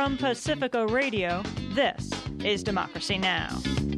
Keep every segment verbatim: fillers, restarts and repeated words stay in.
From Pacifica Radio, this is Democracy Now!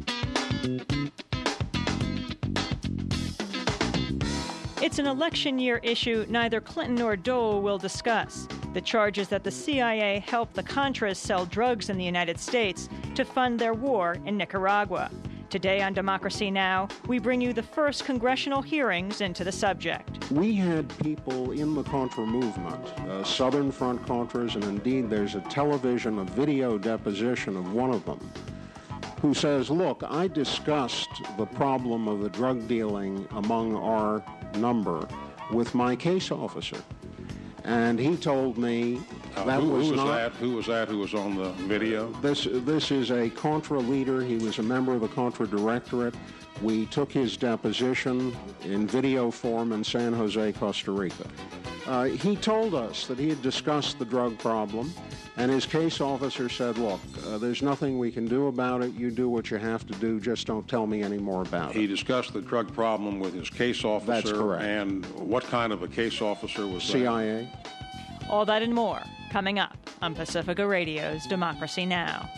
It's an election year issue neither Clinton nor Dole will discuss. The charges that the C I A helped the Contras sell drugs in the United States to fund their war in Nicaragua. Today on Democracy Now!, we bring you the first congressional hearings into the subject. We had people in the Contra movement, uh, Southern Front Contras, and indeed there's a television, a video deposition of one of them, who says, look, I discussed the problem of the drug dealing among our number with my case officer. And he told me uh, that who, was who was not... that? Who was that who was on the video? This, this is a Contra leader. He was a member of the Contra Directorate. We took his deposition in video form in San Jose, Costa Rica. Uh, he told us that he had discussed the drug problem, and his case officer said, look, uh, there's nothing we can do about it. You do what you have to do. Just don't tell me any more about he it. He discussed the drug problem with his case officer. That's correct. And what kind of a case officer was C I A. that? All that and more coming up on Pacifica Radio's Democracy Now!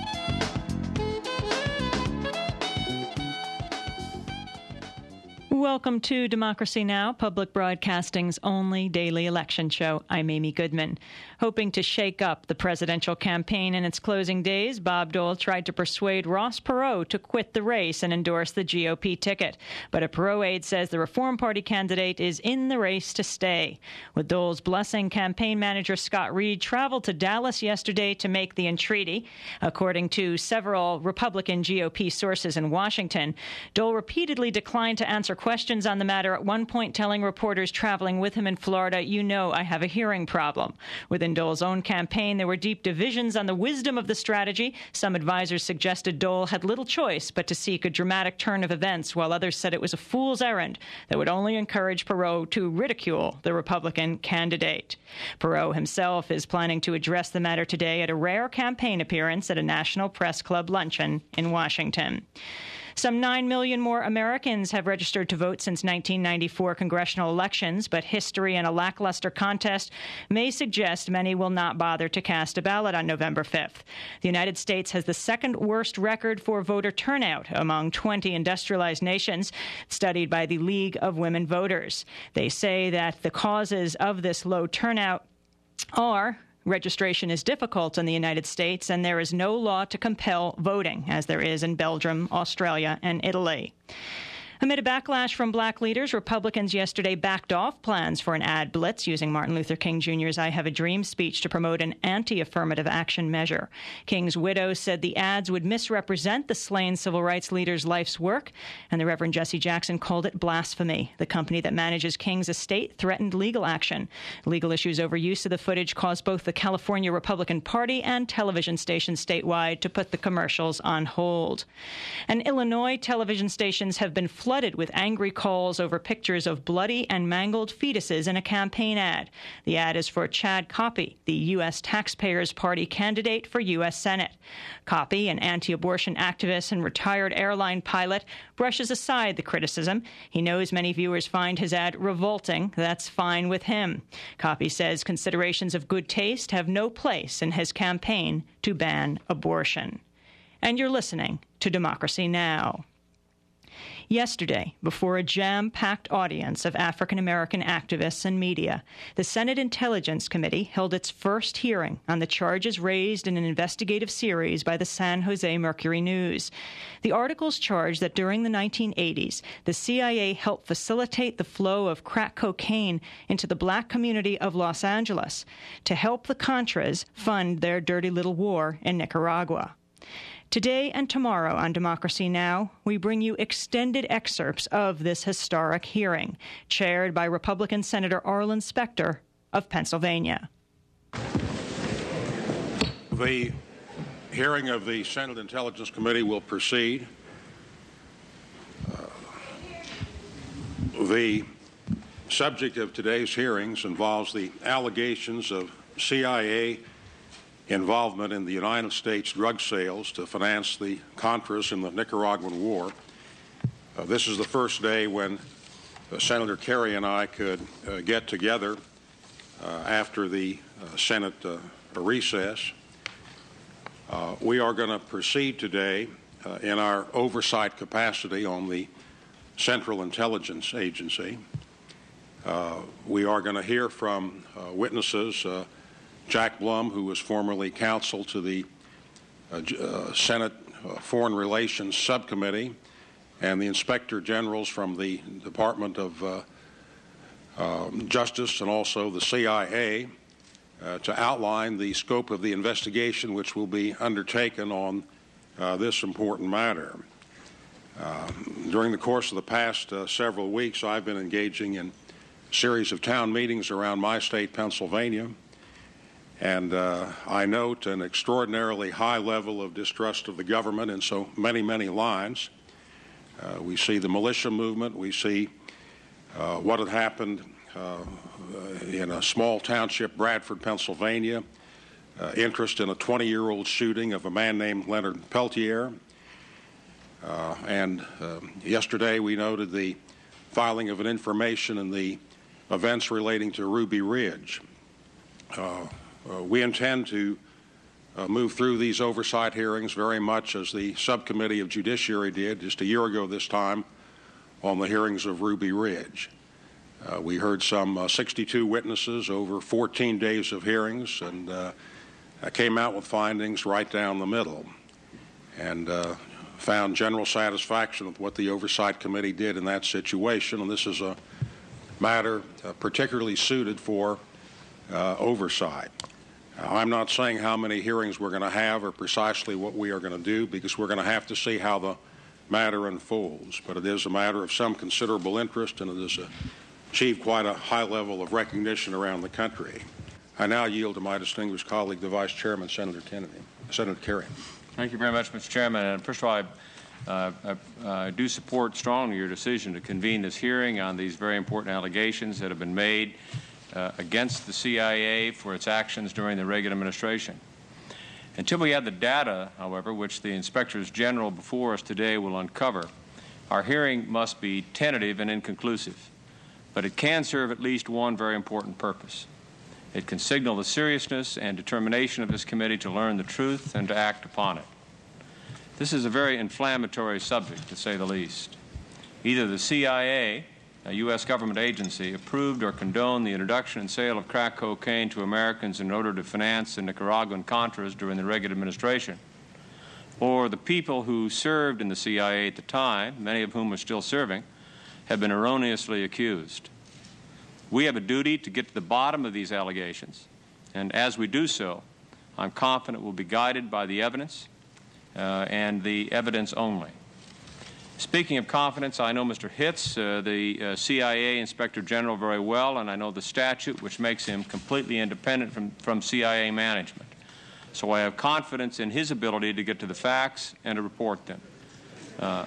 Welcome to Democracy Now!, Public Broadcasting's only daily election show. I'm Amy Goodman. Hoping to shake up the presidential campaign in its closing days, Bob Dole tried to persuade Ross Perot to quit the race and endorse the G O P ticket. But a Perot aide says the Reform Party candidate is in the race to stay. With Dole's blessing, campaign manager Scott Reed traveled to Dallas yesterday to make the entreaty. According to several Republican G O P sources in Washington, Dole repeatedly declined to answer questions on the matter, at one point telling reporters traveling with him in Florida, you know I have a hearing problem. Within Dole's own campaign, there were deep divisions on the wisdom of the strategy. Some advisors suggested Dole had little choice but to seek a dramatic turn of events, while others said it was a fool's errand that would only encourage Perot to ridicule the Republican candidate. Perot himself is planning to address the matter today at a rare campaign appearance at a National Press Club luncheon in Washington. Some nine million more Americans have registered to vote since nineteen ninety-four congressional elections, but history and a lackluster contest may suggest many will not bother to cast a ballot on November fifth. The United States has the second worst record for voter turnout among twenty industrialized nations, studied by the League of Women Voters. They say that the causes of this low turnout are: registration is difficult in the United States, and there is no law to compel voting, as there is in Belgium, Australia, and Italy. Amid a backlash from black leaders, Republicans yesterday backed off plans for an ad blitz using Martin Luther King Junior's I Have a Dream speech to promote an anti-affirmative action measure. King's widow said the ads would misrepresent the slain civil rights leader's life's work, and the Reverend Jesse Jackson called it blasphemy. The company that manages King's estate threatened legal action. Legal issues over use of the footage caused both the California Republican Party and television stations statewide to put the commercials on hold. And Illinois television stations have been flooded flooded with angry calls over pictures of bloody and mangled fetuses in a campaign ad. The ad is for Chad Coppey, the U S Taxpayers Party candidate for U S Senate. Coppey, an anti-abortion activist and retired airline pilot, brushes aside the criticism. He knows many viewers find his ad revolting. That's fine with him. Coppey says considerations of good taste have no place in his campaign to ban abortion. And you're listening to Democracy Now! Yesterday, before a jam-packed audience of African-American activists and media, the Senate Intelligence Committee held its first hearing on the charges raised in an investigative series by the San Jose Mercury News. The articles charge that during the nineteen eighties, the C I A helped facilitate the flow of crack cocaine into the black community of Los Angeles to help the Contras fund their dirty little war in Nicaragua. Today and tomorrow on Democracy Now!, we bring you extended excerpts of this historic hearing, chaired by Republican Senator Arlen Specter of Pennsylvania. The hearing of the Senate Intelligence Committee will proceed. Uh, the subject of today's hearings involves the allegations of C I A involvement in the United States drug sales to finance the Contras in the Nicaraguan war. Uh, this is the first day when uh, Senator Kerry and I could uh, get together uh, after the uh, Senate uh, recess. Uh, we are going to proceed today uh, in our oversight capacity on the Central Intelligence Agency. Uh, we are going to hear from uh, witnesses, uh, Jack Blum, who was formerly counsel to the uh, uh, Senate uh, Foreign Relations Subcommittee, and the Inspector Generals from the Department of uh, uh, Justice and also the C I A uh, to outline the scope of the investigation which will be undertaken on uh, this important matter. Uh, during the course of the past uh, several weeks, I've been engaging in a series of town meetings around my state, Pennsylvania, and uh, I note an extraordinarily high level of distrust of the government in so many, many lines. Uh, we see the militia movement. We see uh, what had happened uh, in a small township, Bradford, Pennsylvania, uh, interest in a twenty-year-old shooting of a man named Leonard Peltier. Uh, and uh, yesterday we noted the filing of an information in the events relating to Ruby Ridge. Uh, uh, we intend to Uh, move through these oversight hearings very much as the Subcommittee of Judiciary did just a year ago this time on the hearings of Ruby Ridge. Uh, we heard some uh, sixty-two witnesses over fourteen days of hearings, and uh, came out with findings right down the middle, and uh, found general satisfaction with what the Oversight Committee did in that situation. And this is a matter uh, particularly suited for uh, oversight. I'm not saying how many hearings we're going to have or precisely what we are going to do, because we're going to have to see how the matter unfolds. But it is a matter of some considerable interest, and it has achieved quite a high level of recognition around the country. I now yield to my distinguished colleague, the Vice Chairman, Senator Kennedy. Senator Kerry. Thank you very much, Mister Chairman. And first of all, I, uh, I, I do support strongly your decision to convene this hearing on these very important allegations that have been made Uh, against the C I A for its actions during the Reagan administration. Until we have the data, however, which the Inspectors General before us today will uncover, our hearing must be tentative and inconclusive. But it can serve at least one very important purpose. It can signal the seriousness and determination of this committee to learn the truth and to act upon it. This is a very inflammatory subject, to say the least. Either the C I A, a U S government agency, approved or condoned the introduction and sale of crack cocaine to Americans in order to finance the Nicaraguan Contras during the Reagan administration, or the people who served in the C I A at the time, many of whom are still serving, have been erroneously accused. We have a duty to get to the bottom of these allegations, and as we do so, I'm confident we'll be guided by the evidence uh, and the evidence only. Speaking of confidence, I know Mister Hitz, uh, the uh, C I A Inspector General, very well, and I know the statute which makes him completely independent from, from C I A management. So I have confidence in his ability to get to the facts and to report them. Uh,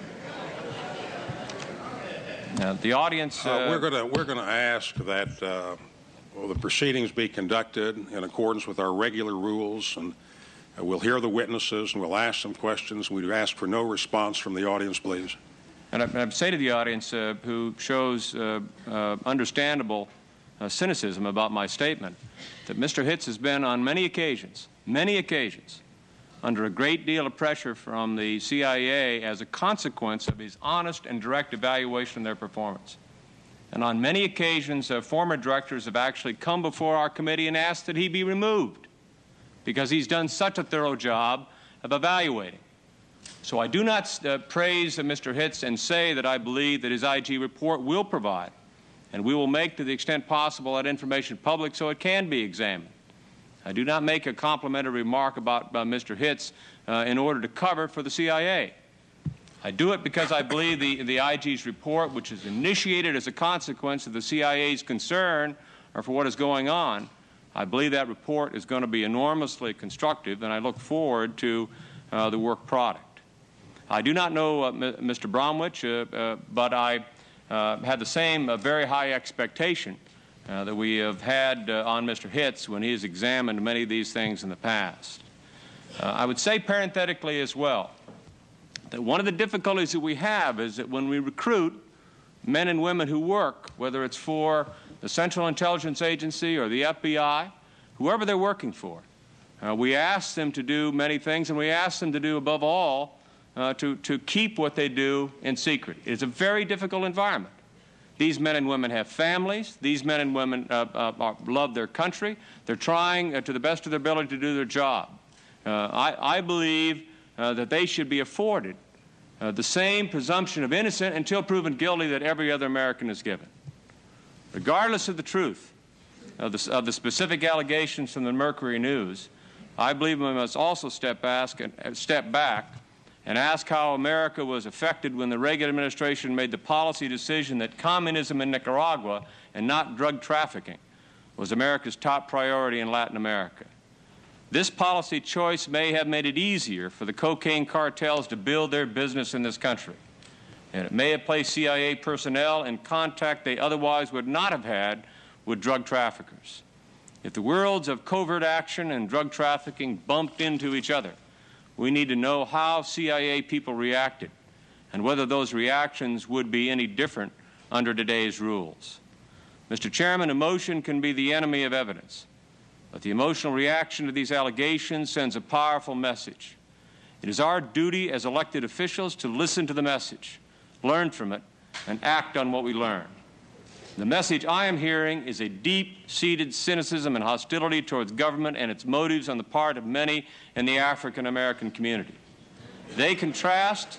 now the audience... Uh, uh, we're going to we're going to ask that uh, well, the proceedings be conducted in accordance with our regular rules, and Uh, we'll hear the witnesses and we'll ask some questions. We ask for no response from the audience, please. And I, I say to the audience uh, who shows uh, uh, understandable uh, cynicism about my statement that Mister Hitz has been on many occasions, many occasions, under a great deal of pressure from the C I A as a consequence of his honest and direct evaluation of their performance. And on many occasions, uh, former directors have actually come before our committee and asked that he be removed, because he's done such a thorough job of evaluating. So I do not uh, praise uh, Mister Hitz and say that I believe that his I G report will provide, and we will make to the extent possible that information public so it can be examined. I do not make a complimentary remark about uh, Mister Hitz uh, in order to cover for the C I A. I do it because I believe the, the I G's report, which is initiated as a consequence of the C I A's concern or for what is going on, I believe that report is going to be enormously constructive, and I look forward to uh, the work product. I do not know uh, Mister Bromwich, uh, uh, but I uh, had the same uh, very high expectation uh, that we have had uh, on Mister Hitz when he has examined many of these things in the past. Uh, I would say parenthetically as well that one of the difficulties that we have is that when we recruit men and women who work, whether it's for the Central Intelligence Agency or the F B I, whoever they're working for, Uh, we ask them to do many things, and we ask them to do, above all, uh, to, to keep what they do in secret. It's a very difficult environment. These men and women have families. These men and women uh, uh, are, love their country. They're trying uh, to the best of their ability to do their job. Uh, I, I believe uh, that they should be afforded uh, the same presumption of innocence until proven guilty that every other American is given. Regardless of the truth of the, of the specific allegations from the Mercury News, I believe we must also step, ask, step back and ask how America was affected when the Reagan administration made the policy decision that communism in Nicaragua and not drug trafficking was America's top priority in Latin America. This policy choice may have made it easier for the cocaine cartels to build their business in this country, and it may have placed C I A personnel in contact they otherwise would not have had with drug traffickers. If the worlds of covert action and drug trafficking bumped into each other, we need to know how C I A people reacted and whether those reactions would be any different under today's rules. Mister Chairman, emotion can be the enemy of evidence, but the emotional reaction to these allegations sends a powerful message. It is our duty as elected officials to listen to the message, learn from it, and act on what we learn. The message I am hearing is a deep-seated cynicism and hostility towards government and its motives on the part of many in the African-American community. They contrast,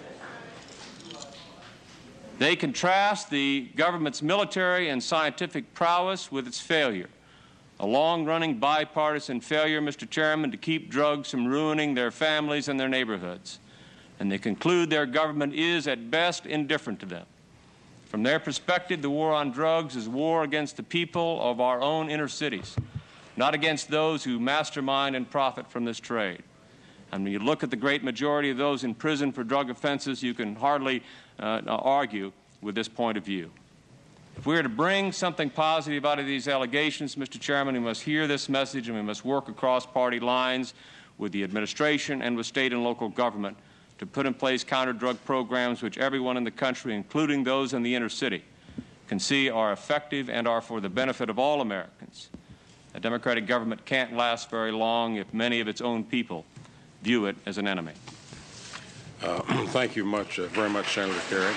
they contrast the government's military and scientific prowess with its failure, a long-running bipartisan failure, Mister Chairman, to keep drugs from ruining their families and their neighborhoods. And they conclude their government is, at best, indifferent to them. From their perspective, the war on drugs is war against the people of our own inner cities, not against those who mastermind and profit from this trade. And when you look at the great majority of those in prison for drug offenses, you can hardly uh, argue with this point of view. If we are to bring something positive out of these allegations, Mister Chairman, we must hear this message, and we must work across party lines with the administration and with state and local government to put in place counter-drug programs which everyone in the country, including those in the inner city, can see are effective and are for the benefit of all Americans. A democratic government can't last very long if many of its own people view it as an enemy. Uh, thank you much, uh, very much, Senator Kerry.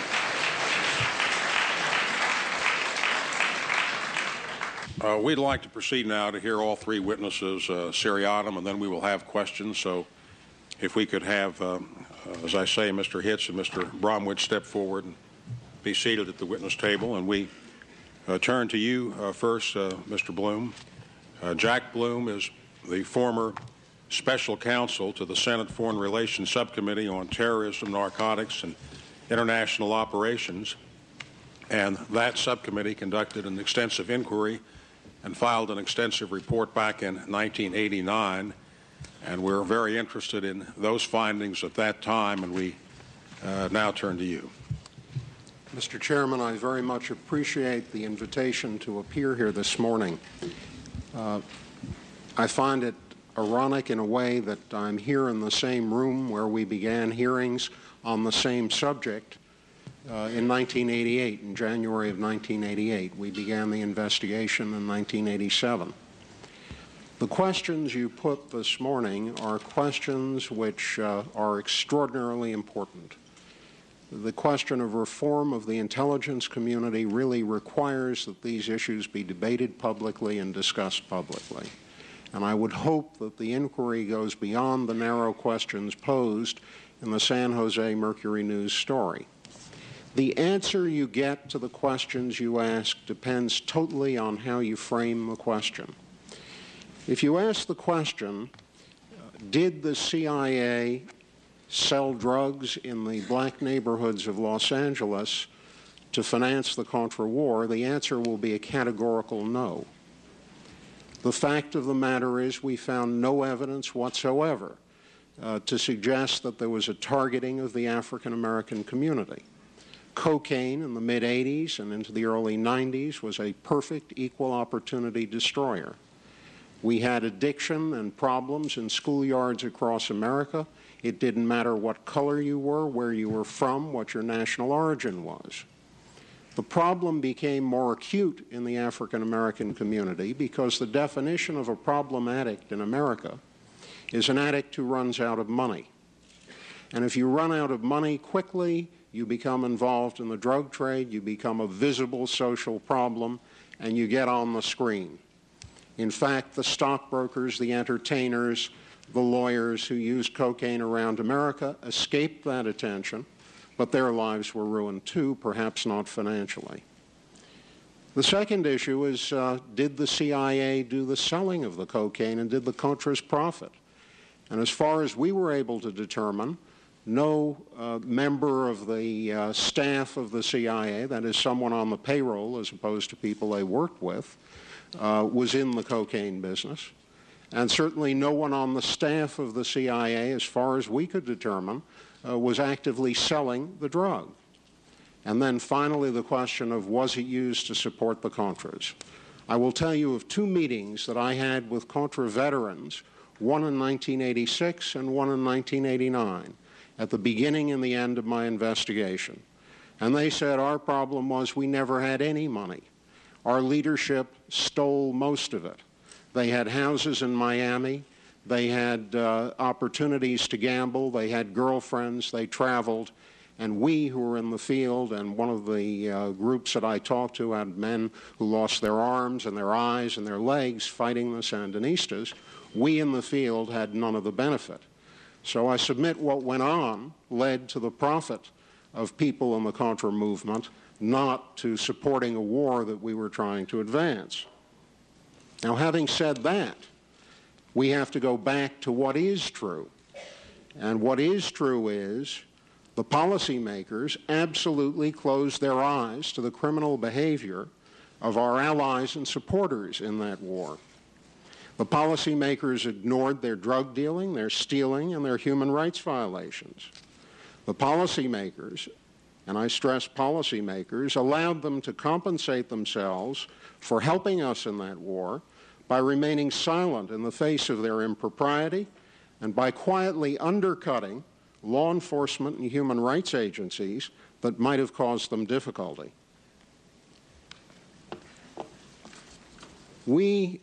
Uh, we'd like to proceed now to hear all three witnesses uh, seriatim, and then we will have questions. So if we could have, uh, uh, as I say, Mister Hitz and Mister Bromwich step forward and be seated at the witness table. And we uh, turn to you uh, first, uh, Mister Blum. Uh, Jack Blum is the former special counsel to the Senate Foreign Relations Subcommittee on Terrorism, Narcotics, and International Operations. And that subcommittee conducted an extensive inquiry and filed an extensive report back in nineteen eighty-nine. And we're very interested in those findings at that time, and we uh, now turn to you. Mister Chairman, I very much appreciate the invitation to appear here this morning. Uh, I find it ironic in a way that I'm here in the same room where we began hearings on the same subject uh, in nineteen eighty-eight, in January of nineteen eighty-eight. We began the investigation in nineteen eighty-seven. The questions you put this morning are questions which uh, are extraordinarily important. The question of reform of the intelligence community really requires that these issues be debated publicly and discussed publicly. And I would hope that the inquiry goes beyond the narrow questions posed in the San Jose Mercury News story. The answer you get to the questions you ask depends totally on how you frame the question. If you ask the question, did the C I A sell drugs in the black neighborhoods of Los Angeles to finance the Contra War, the answer will be a categorical no. The fact of the matter is we found no evidence whatsoever uh, to suggest that there was a targeting of the African American community. Cocaine in the mid eighties and into the early nineties was a perfect equal opportunity destroyer. We had addiction and problems in schoolyards across America. It didn't matter what color you were, where you were from, what your national origin was. The problem became more acute in the African American community because the definition of a problem addict in America is an addict who runs out of money. And if you run out of money quickly, you become involved in the drug trade, you become a visible social problem, and you get on the screen. In fact, the stockbrokers, the entertainers, the lawyers who used cocaine around America escaped that attention, but their lives were ruined too, perhaps not financially. The second issue is, uh, did the C I A do the selling of the cocaine, and did the Contras profit? And as far as we were able to determine, no uh, member of the uh, staff of the C I A, that is someone on the payroll as opposed to people they worked with, uh, was in the cocaine business. And certainly no one on the staff of the C I A, as far as we could determine, uh, was actively selling the drug. And then finally the question of, was it used to support the Contras? I will tell you of two meetings that I had with Contra veterans, one in nineteen eighty-six and one in nineteen eighty-nine, at the beginning and the end of my investigation. And they said our problem was we never had any money. Our leadership stole most of it. They had houses in Miami. They had uh, opportunities to gamble. They had girlfriends. They traveled. And we who were in the field, and one of the uh, groups that I talked to had men who lost their arms and their eyes and their legs fighting the Sandinistas. We in the field had none of the benefit. So I submit what went on led to the profit of people in the Contra movement, not to supporting a war that we were trying to advance. Now, having said that, we have to go back to what is true. And what is true is the policymakers absolutely closed their eyes to the criminal behavior of our allies and supporters in that war. The policymakers ignored their drug dealing, their stealing, and their human rights violations. The policymakers, and I stress policymakers, allowed them to compensate themselves for helping us in that war by remaining silent in the face of their impropriety and by quietly undercutting law enforcement and human rights agencies that might have caused them difficulty. We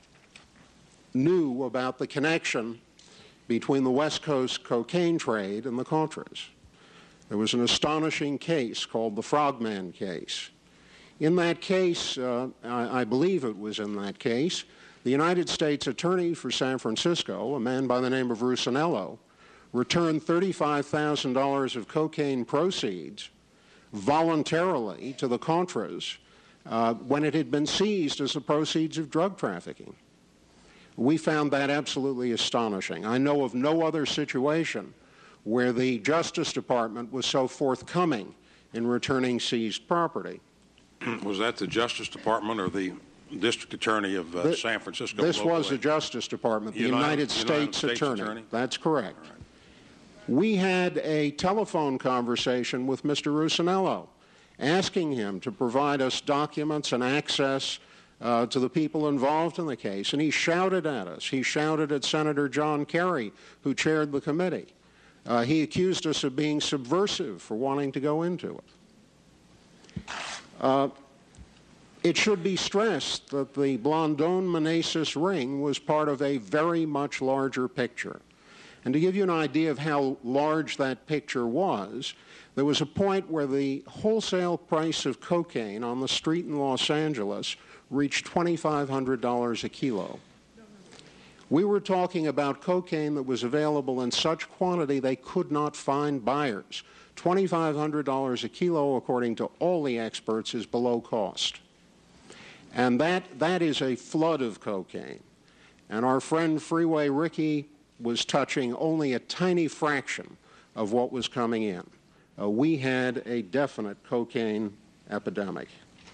knew about the connection between the West Coast cocaine trade and the Contras. There was an astonishing case called the Frogman case. In that case, uh, I, I believe it was in that case, the United States Attorney for San Francisco, a man by the name of Rusinello, returned thirty-five thousand dollars of cocaine proceeds voluntarily to the Contras uh, when it had been seized as the proceeds of drug trafficking. We found that absolutely astonishing. I know of no other situation where the Justice Department was so forthcoming in returning seized property. Was that the Justice Department or the District Attorney of uh, this, San Francisco? This locally? was the Justice Department, the United, United, United States, States Attorney. Attorney. That's correct. Right. We had a telephone conversation with Mister Rusinello, asking him to provide us documents and access uh, to the people involved in the case, and he shouted at us. He shouted at Senator John Kerry, who chaired the committee. Uh, he accused us of being subversive for wanting to go into it. Uh, it should be stressed that the Blandón-Meneses ring was part of a very much larger picture. And to give you an idea of how large that picture was, there was a point where the wholesale price of cocaine on the street in Los Angeles reached twenty-five hundred dollars a kilo. We were talking about cocaine that was available in such quantity they could not find buyers. twenty-five hundred dollars a kilo, according to all the experts, is below cost. And that, that is a flood of cocaine. And our friend Freeway Ricky was touching only a tiny fraction of what was coming in. Uh, we had a definite cocaine epidemic.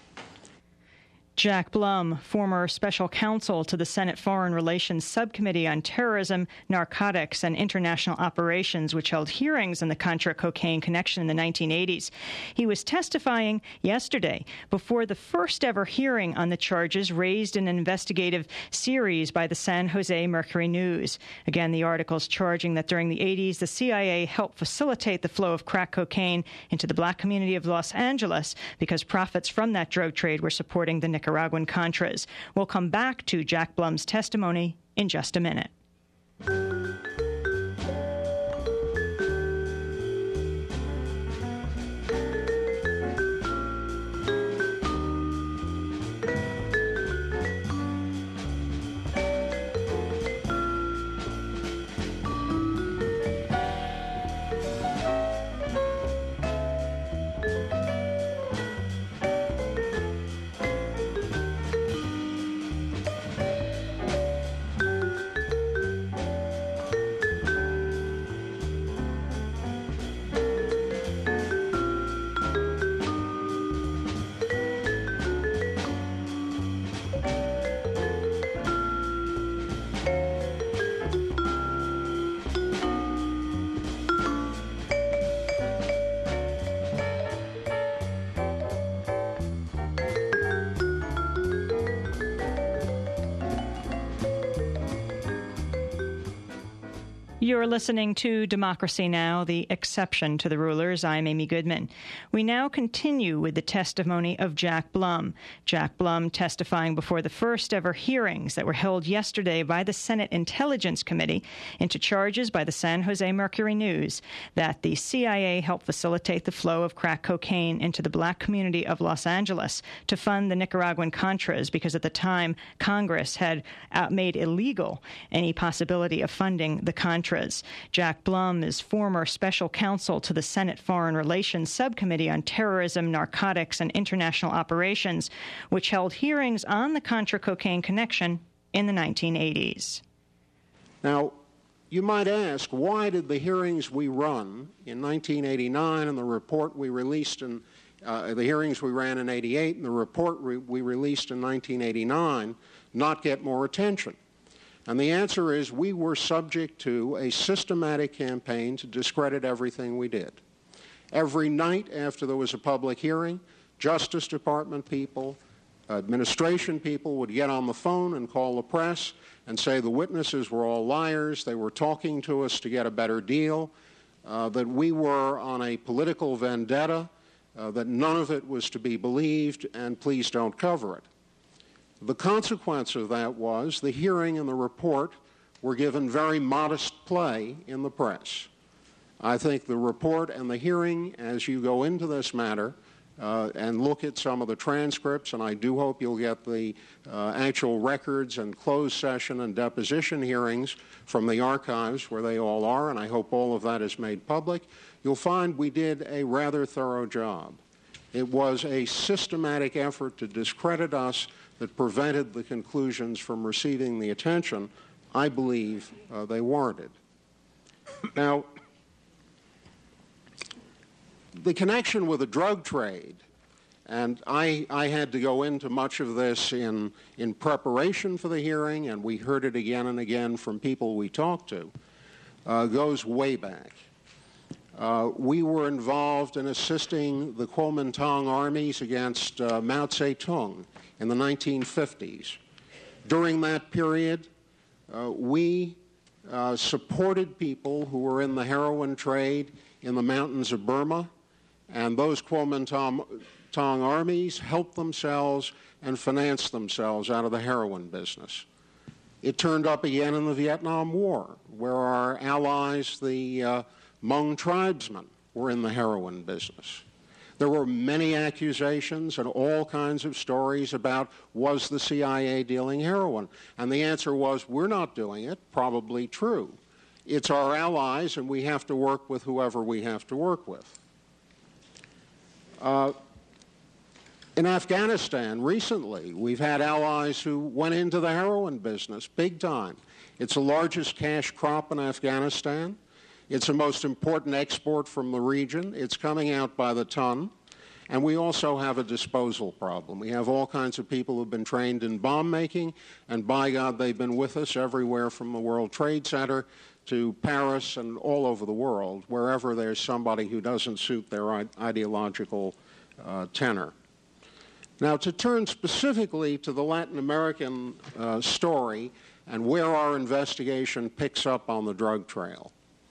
Jack Blum, former special counsel to the Senate Foreign Relations Subcommittee on Terrorism, Narcotics, and International Operations, which held hearings on the Contra cocaine connection in the nineteen eighties. He was testifying yesterday before the first ever hearing on the charges raised in an investigative series by the San Jose Mercury News. Again, the article's charging that during the eighties, the C I A helped facilitate the flow of crack cocaine into the black community of Los Angeles because profits from that drug trade were supporting the Nicaraguan Contras. We'll come back to Jack Blum's testimony in just a minute. You're listening to Democracy Now!, the exception to the rulers. I'm Amy Goodman. We now continue with the testimony of Jack Blum. Jack Blum testifying before the first ever hearings that were held yesterday by the Senate Intelligence Committee into charges by the San Jose Mercury News that the C I A helped facilitate the flow of crack cocaine into the black community of Los Angeles to fund the Nicaraguan Contras, because at the time Congress had made illegal any possibility of funding the Contras. Jack Blum is former special counsel to the Senate Foreign Relations Subcommittee on Terrorism, Narcotics, and International Operations, which held hearings on the Contra cocaine connection in the nineteen eighties. Now, you might ask, why did the hearings we run in nineteen eighty-nine and the report we released in uh, the hearings we ran in eighty-eight and the report re- we released in nineteen eighty-nine not get more attention? And the answer is we were subject to a systematic campaign to discredit everything we did. Every night after there was a public hearing, Justice Department people, administration people would get on the phone and call the press and say the witnesses were all liars, they were talking to us to get a better deal, uh, that we were on a political vendetta, uh, that none of it was to be believed, and please don't cover it. The consequence of that was the hearing and the report were given very modest play in the press. I think the report and the hearing, as you go into this matter uh, and look at some of the transcripts, and I do hope you'll get the uh, actual records and closed session and deposition hearings from the archives where they all are, and I hope all of that is made public, you'll find we did a rather thorough job. It was a systematic effort to discredit us that prevented the conclusions from receiving the attention I believe uh, they warranted. Now, the connection with the drug trade, and I, I had to go into much of this in, in preparation for the hearing, and we heard it again and again from people we talked to, uh, goes way back. Uh, we were involved in assisting the Kuomintang armies against uh, Mao Zedong in the nineteen fifties. During that period, uh, we uh, supported people who were in the heroin trade in the mountains of Burma, and those Kuomintang armies helped themselves and financed themselves out of the heroin business. It turned up again in the Vietnam War, where our allies, the uh, Hmong tribesmen, were in the heroin business. There were many accusations and all kinds of stories about, was the C I A dealing heroin? And the answer was, we're not doing it. Probably true. It's our allies, and we have to work with whoever we have to work with. Uh, in Afghanistan, recently, we've had allies who went into the heroin business big time. It's the largest cash crop in Afghanistan. It's the most important export from the region. It's coming out by the ton. And we also have a disposal problem. We have all kinds of people who've been trained in bomb making, and by God, they've been with us everywhere from the World Trade Center to Paris and all over the world, wherever there's somebody who doesn't suit their ideological uh, tenor. Now, to turn specifically to the Latin American uh, story and where our investigation picks up on the drug trail.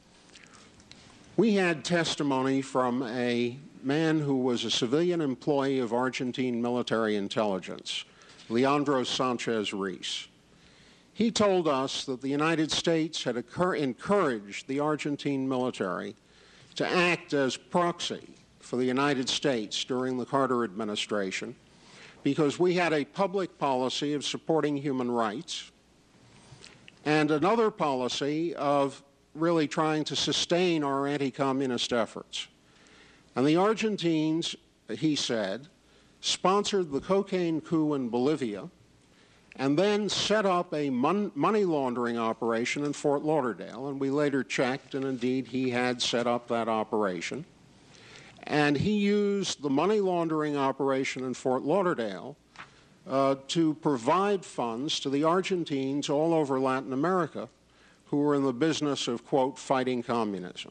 We had testimony from a man who was a civilian employee of Argentine military intelligence, Leandro Sanchez Reis. He told us that the United States had encouraged the Argentine military to act as proxy for the United States during the Carter administration because we had a public policy of supporting human rights and another policy of really trying to sustain our anti-communist efforts. And the Argentines, he said, sponsored the cocaine coup in Bolivia and then set up a mon money laundering operation in Fort Lauderdale, and we later checked, and indeed he had set up that operation. And he used the money laundering operation in Fort Lauderdale uh, to provide funds to the Argentines all over Latin America who were in the business of, quote, fighting communism.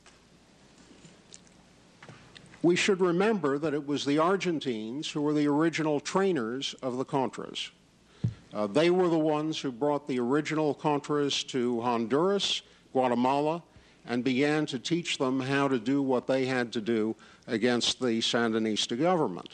We should remember that it was the Argentines who were the original trainers of the Contras. Uh, they were the ones who brought the original Contras to Honduras, Guatemala, and began to teach them how to do what they had to do against the Sandinista government.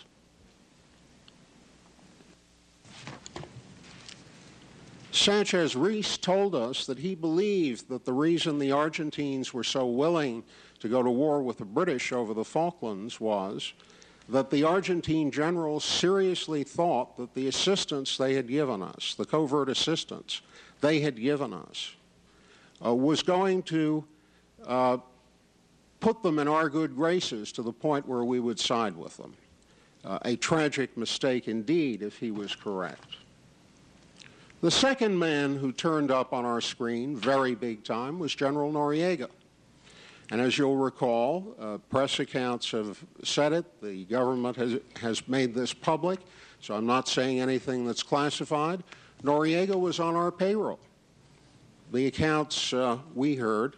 Sanchez-Reese told us that he believed that the reason the Argentines were so willing to go to war with the British over the Falklands was that the Argentine generals seriously thought that the assistance they had given us, the covert assistance they had given us, uh, was going to uh, put them in our good graces to the point where we would side with them. Uh, a tragic mistake indeed, if he was correct. The second man who turned up on our screen, very big time, was General Noriega. And as you'll recall, uh, press accounts have said it, the government has, has made this public, so I'm not saying anything that's classified. Noriega was on our payroll. The accounts uh, we heard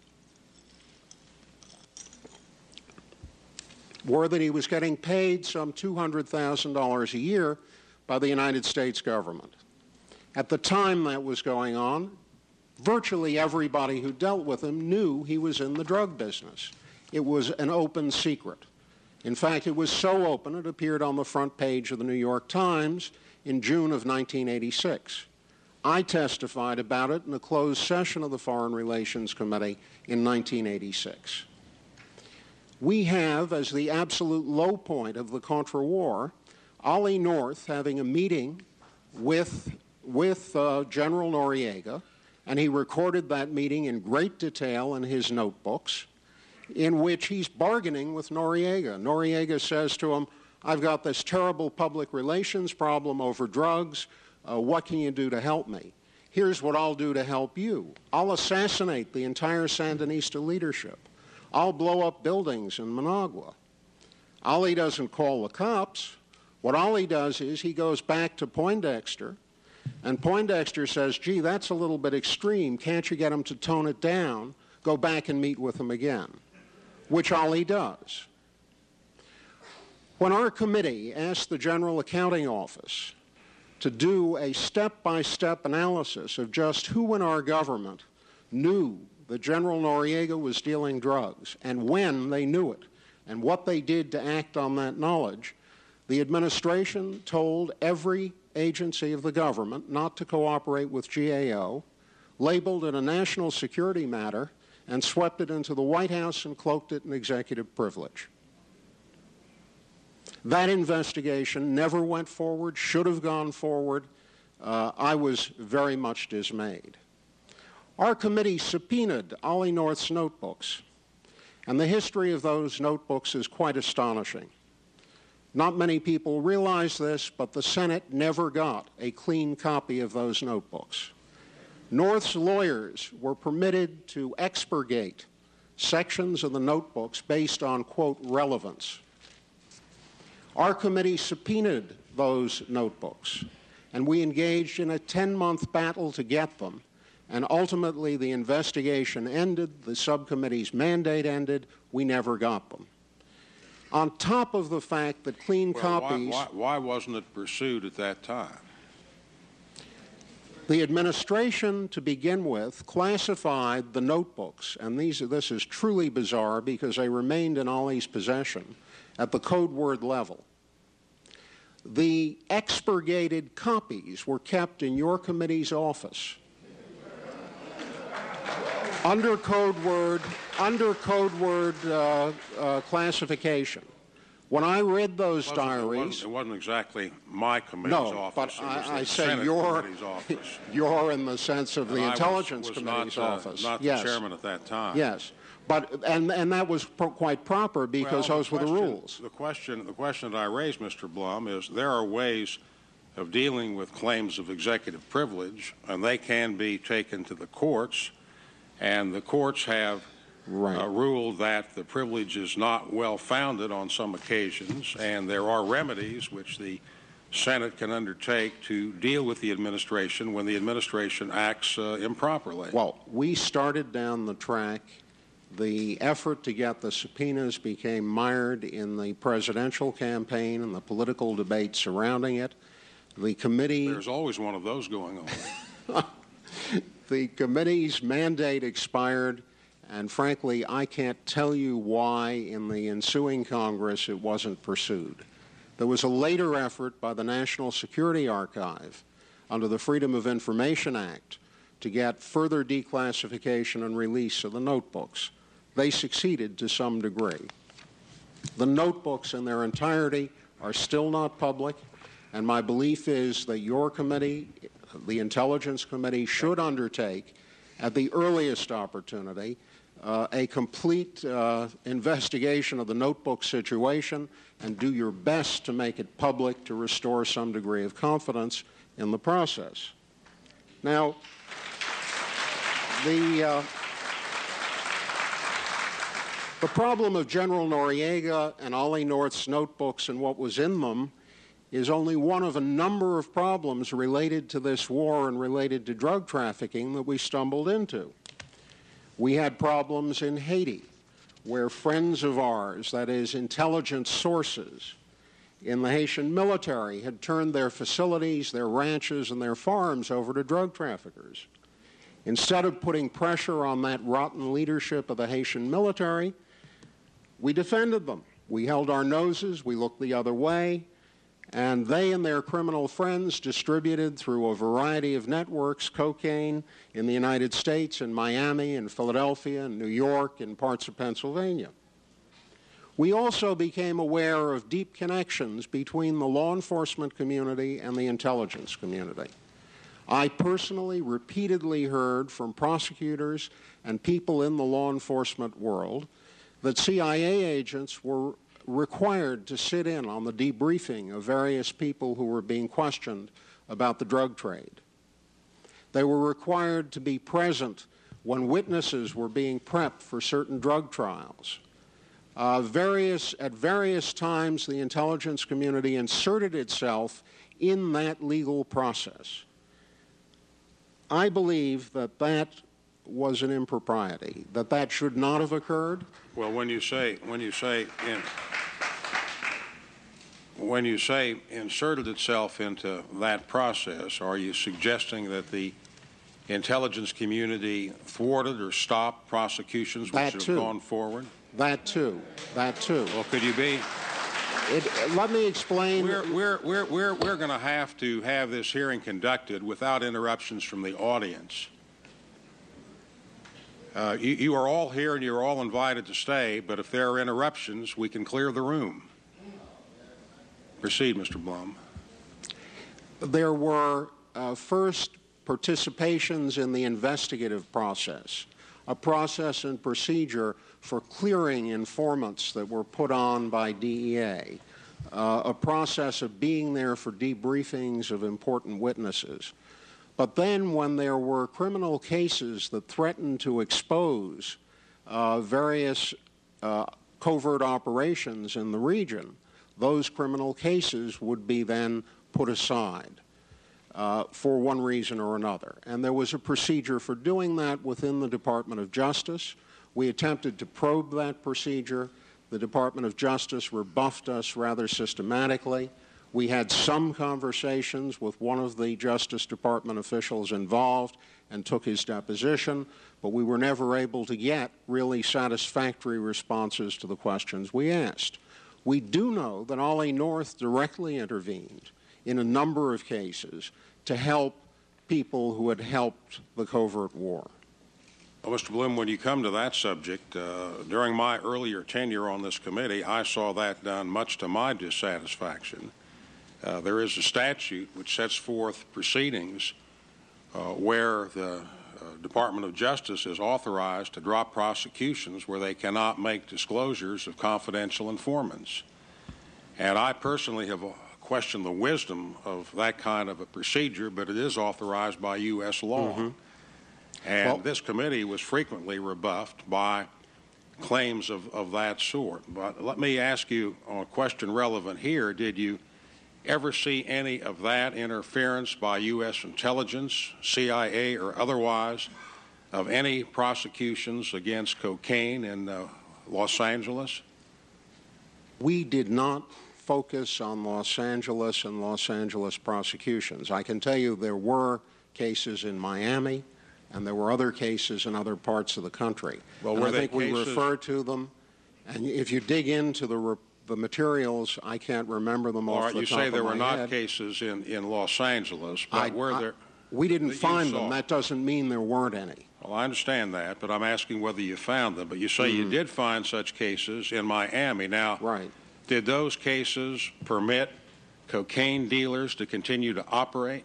were that he was getting paid some two hundred thousand dollars a year by the United States government. At the time that was going on, virtually everybody who dealt with him knew he was in the drug business. It was an open secret. In fact, it was so open it appeared on the front page of the New York Times in June of nineteen eighty-six. I testified about it in a closed session of the Foreign Relations Committee in nineteen eighty-six. We have, as the absolute low point of the Contra War, Ollie North having a meeting with, with uh, General Noriega, and he recorded that meeting in great detail in his notebooks, in which he's bargaining with Noriega. Noriega says to him, I've got this terrible public relations problem over drugs. Uh, what can you do to help me? Here's what I'll do to help you. I'll assassinate the entire Sandinista leadership. I'll blow up buildings in Managua. Ollie doesn't call the cops. What Ollie does is he goes back to Poindexter, and Poindexter says, gee, that's a little bit extreme. Can't you get him to tone it down? Go back and meet with him again, which Ollie does. When our committee asked the General Accounting Office to do a step-by-step analysis of just who in our government knew that General Noriega was dealing drugs and when they knew it and what they did to act on that knowledge, the administration told every agency of the government not to cooperate with G A O, labeled it a national security matter, and swept it into the White House and cloaked it in executive privilege. That investigation never went forward, should have gone forward. Uh, I was very much dismayed. Our committee subpoenaed Ollie North's notebooks, and the history of those notebooks is quite astonishing. Not many people realize this, but the Senate never got a clean copy of those notebooks. North's lawyers were permitted to expurgate sections of the notebooks based on, quote, relevance. Our committee subpoenaed those notebooks, and we engaged in a ten-month battle to get them, and ultimately the investigation ended, the subcommittee's mandate ended, we never got them. On top of the fact that clean well, copies... Why, why, why wasn't it pursued at that time? The administration, to begin with, classified the notebooks, and these, this is truly bizarre because they remained in Ollie's possession, at the code word level. The expurgated copies were kept in your committee's office under code word, under code word uh, uh, classification. When I read those it diaries, it wasn't, it wasn't exactly my committee's no, office. but it was I, I the say Senate you're, committee's office. you're in the sense of And the I Intelligence was, was Committee's not, uh, office. not the yes. chairman at that time. Yes, but and and that was pro quite proper because well, those the were the question, rules. The question, the question that I raised, Mister Blum, is there are ways of dealing with claims of executive privilege, and they can be taken to the courts, and the courts have right. uh, ruled that the privilege is not well founded on some occasions, and there are remedies which the Senate can undertake to deal with the administration when the administration acts uh, improperly. Well, we started down the track. The effort to get the subpoenas became mired in the presidential campaign and the political debate surrounding it. The committee... There's always one of those going on. The committee's mandate expired, and frankly, I can't tell you why in the ensuing Congress it wasn't pursued. There was a later effort by the National Security Archive under the Freedom of Information Act to get further declassification and release of the notebooks. They succeeded to some degree. The notebooks in their entirety are still not public, and my belief is that your committee, the Intelligence Committee, should undertake at the earliest opportunity uh, a complete uh, investigation of the notebook situation and do your best to make it public to restore some degree of confidence in the process. Now, the, uh, the problem of General Noriega and Ollie North's notebooks and what was in them is only one of a number of problems related to this war and related to drug trafficking that we stumbled into. We had problems in Haiti, where friends of ours, that is, intelligence sources in the Haitian military, had turned their facilities, their ranches, and their farms over to drug traffickers. Instead of putting pressure on that rotten leadership of the Haitian military, we defended them. We held our noses, we looked the other way, and they and their criminal friends distributed through a variety of networks cocaine in the United States, in Miami, in Philadelphia, in New York, in parts of Pennsylvania. We also became aware of deep connections between the law enforcement community and the intelligence community. I personally repeatedly heard from prosecutors and people in the law enforcement world that C I A agents were required to sit in on the debriefing of various people who were being questioned about the drug trade. They were required to be present when witnesses were being prepped for certain drug trials. Uh, various, at various times, the intelligence community inserted itself in that legal process. I believe that that was an impropriety, that that should not have occurred. Well, when you say, when you say, in, when you say inserted itself into that process, are you suggesting that the intelligence community thwarted or stopped prosecutions which that have too. gone forward? That too. That too. Well, could you be? It, let me explain. We're, we're, we're, we're, we're going to have to have this hearing conducted without interruptions from the audience. Uh, you, you are all here and you're all invited to stay, but if there are interruptions, we can clear the room. Proceed, Mister Blum. There were uh, first participations in the investigative process, a process and procedure for clearing informants that were put on by D E A, uh, a process of being there for debriefings of important witnesses. But then when there were criminal cases that threatened to expose uh, various uh, covert operations in the region, those criminal cases would be then put aside uh, for one reason or another. And there was a procedure for doing that within the Department of Justice. We attempted to probe that procedure. The Department of Justice rebuffed us rather systematically. We had some conversations with one of the Justice Department officials involved and took his deposition, but we were never able to get really satisfactory responses to the questions we asked. We do know that Ollie North directly intervened in a number of cases to help people who had helped the covert war. Well, Mister Blum, when you come to that subject, uh, during my earlier tenure on this committee, I saw that done much to my dissatisfaction. Uh, there is a statute which sets forth proceedings uh, where the uh, Department of Justice is authorized to drop prosecutions where they cannot make disclosures of confidential informants. And I personally have questioned the wisdom of that kind of a procedure, but it is authorized by U S law. Mm-hmm. And well, this committee was frequently rebuffed by claims of, of that sort. But let me ask you on a question relevant here. Did you ever see any of that interference by U S intelligence, C I A or otherwise, of any prosecutions against cocaine in uh, Los Angeles? We did not focus on Los Angeles and Los Angeles prosecutions. I can tell you there were cases in Miami, and there were other cases in other parts of the country. Well, and were I think they we cases... refer to them, and if you dig into the, re the materials, I can't remember them All off right, the you top say of there my were not head. cases in, in Los Angeles, but I, were I, there... We didn't that find them. That doesn't mean there weren't any. Well, I understand that, but I'm asking whether you found them. But you say mm-hmm. you did find such cases in Miami. Now, right. Did those cases permit cocaine dealers to continue to operate?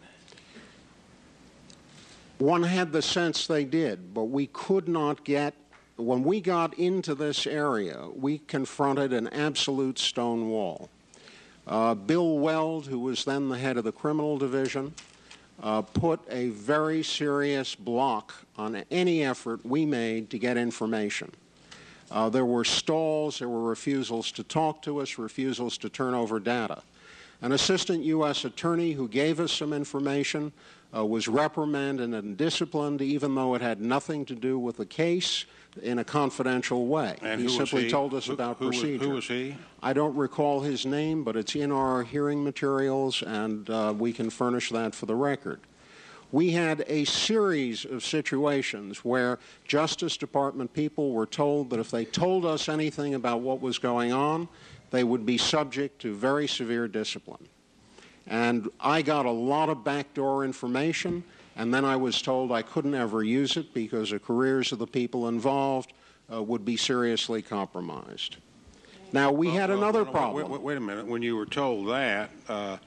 One had the sense they did, but we could not get, when we got into this area, we confronted an absolute stone wall. Uh, Bill Weld, who was then the head of the criminal division, uh, put a very serious block on any effort we made to get information. Uh, there were stalls, there were refusals to talk to us, refusals to turn over data. An assistant U S attorney who gave us some information uh, was reprimanded and disciplined, even though it had nothing to do with the case, in a confidential way. And he who simply he? told us who, about who procedure. Was, who was he? I don't recall his name, but it's in our hearing materials, and uh, we can furnish that for the record. We had a series of situations where Justice Department people were told that if they told us anything about what was going on, they would be subject to very severe discipline. And I got a lot of backdoor information, and then I was told I couldn't ever use it because the careers of the people involved uh, would be seriously compromised. Now, we well, had well, another wait, problem. Wait, wait a minute. When you were told that, uh,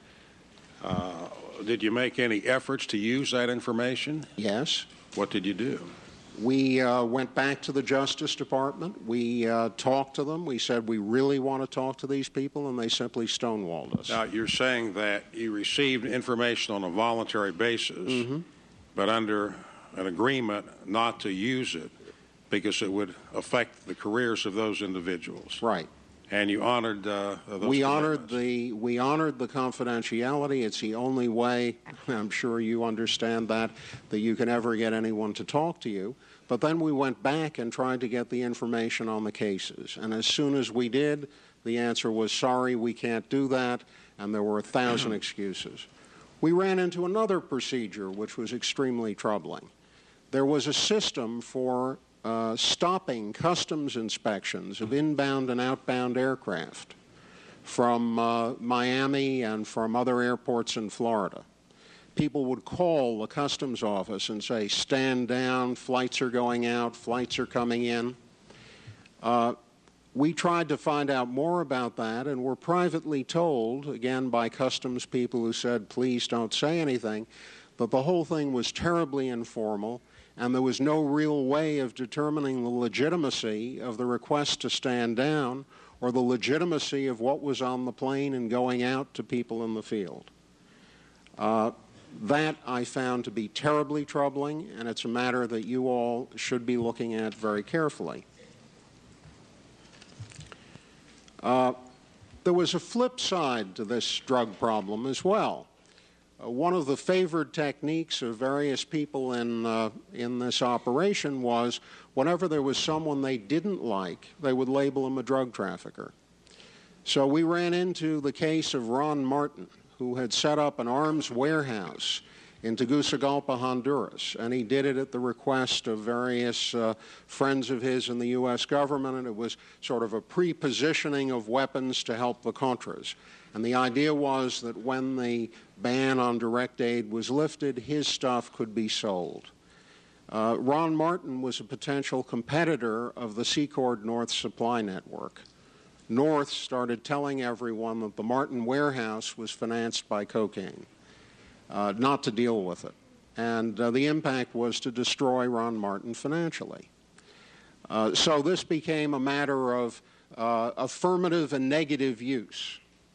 uh, did you make any efforts to use that information? Yes. What did you do? We uh, went back to the Justice Department. We uh, talked to them. We said we really want to talk to these people, and they simply stonewalled us. Now, you're saying that you received information on a voluntary basis, mm-hmm. but under an agreement not to use it because it would affect the careers of those individuals. Right. And you honored uh, those we honored the we honored the confidentiality. It's the only way, I'm sure you understand that, that you can ever get anyone to talk to you. But then we went back and tried to get the information on the cases. And as soon as we did, the answer was, sorry, we can't do that, and there were a thousand excuses. We ran into another procedure which was extremely troubling. There was a system for Uh, stopping customs inspections of inbound and outbound aircraft from uh, Miami and from other airports in Florida. People would call the customs office and say, stand down, flights are going out, flights are coming in. Uh, we tried to find out more about that and were privately told, again by customs people who said, please don't say anything, that the whole thing was terribly informal, and there was no real way of determining the legitimacy of the request to stand down or the legitimacy of what was on the plane and going out to people in the field. Uh, that I found to be terribly troubling, and it's a matter that you all should be looking at very carefully. Uh, there was a flip side to this drug problem as well. Uh, one of the favored techniques of various people in, uh, in this operation was whenever there was someone they didn't like, they would label him a drug trafficker. So we ran into the case of Ron Martin, who had set up an arms warehouse in Tegucigalpa, Honduras, and he did it at the request of various uh, friends of his in the U S government, and it was sort of a pre-positioning of weapons to help the Contras. And the idea was that when the ban on direct aid was lifted, his stuff could be sold. Uh, Ron Martin was a potential competitor of the Secord North supply network. North started telling everyone that the Martin warehouse was financed by cocaine. Uh, not to deal with it. And uh, the impact was to destroy Ron Martin financially. Uh, so this became a matter of uh, affirmative and negative use.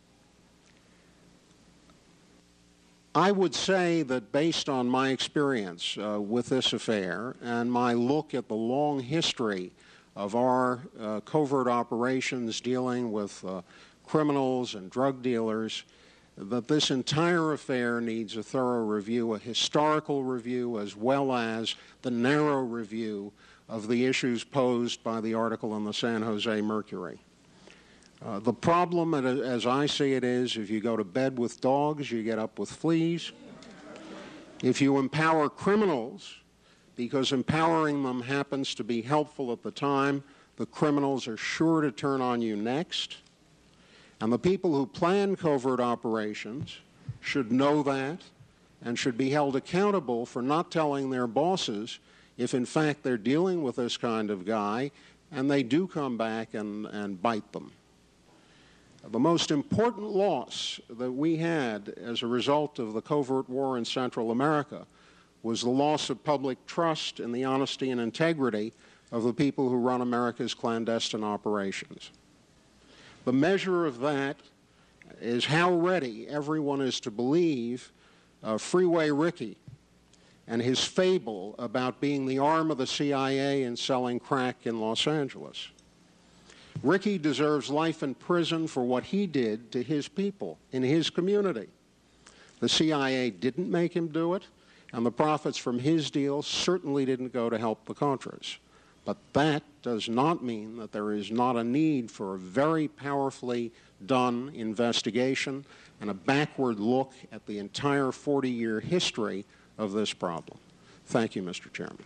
I would say that based on my experience uh, with this affair and my look at the long history of our uh, covert operations dealing with uh, criminals and drug dealers, that this entire affair needs a thorough review, a historical review, as well as the narrow review of the issues posed by the article in the San Jose Mercury. Uh, the problem, as I see it, is if you go to bed with dogs, you get up with fleas. If you empower criminals, because empowering them happens to be helpful at the time, the criminals are sure to turn on you next. And the people who plan covert operations should know that and should be held accountable for not telling their bosses if, in fact, they're dealing with this kind of guy and they do come back and, and bite them. The most important loss that we had as a result of the covert war in Central America was the loss of public trust in the honesty and integrity of the people who run America's clandestine operations. The measure of that is how ready everyone is to believe uh, Freeway Ricky and his fable about being the arm of the C I A and selling crack in Los Angeles. Ricky deserves life in prison for what he did to his people in his community. The C I A didn't make him do it, and the profits from his deal certainly didn't go to help the Contras. But that does not mean that there is not a need for a very powerfully done investigation and a backward look at the entire forty-year history of this problem. Thank you, Mister Chairman.